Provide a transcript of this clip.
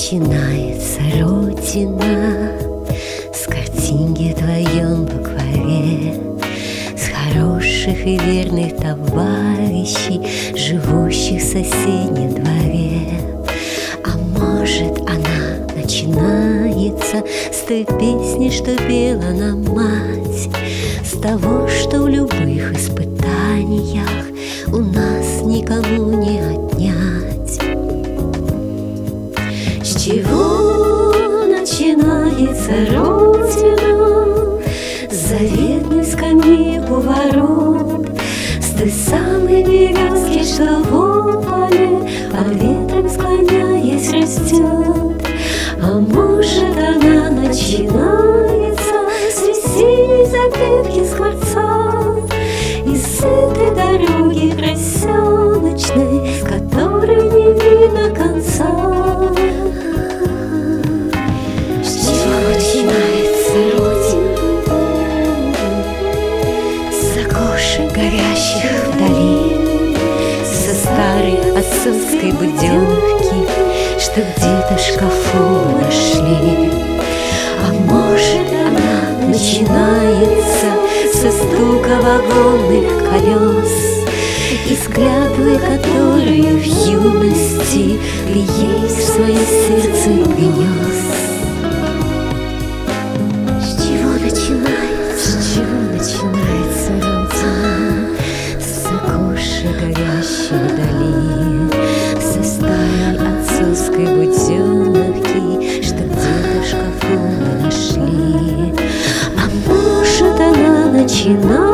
начинается родина с картинки в твоем букваре, с хороших и верных товарищей, живущих в соседнем дворе. А может, она начинается с той песни, что пела нам мать, с того, что в любых испытаниях у нас никому не отнять. С чего начинается родина? С заветной скамьи у ворот, с той самой березки, что в поле под ветром склоняясь растет. А может, она начинается с весенней запевки скворца, из этой дороги проселочной, с которой не видно конца. С чего начинается родина? С окошек горящих вдали, со старой отцовской буденовки, что где-то в шкафу нашли. А может, она начинается со стука вагонных колес, из клятвы, которую в юности ей в свое сердце внес. С чего начинается родина? С окошек горящей вдали, со старой отцовской буденовки, что где-то в шкафу мы нашли. А может, она начинается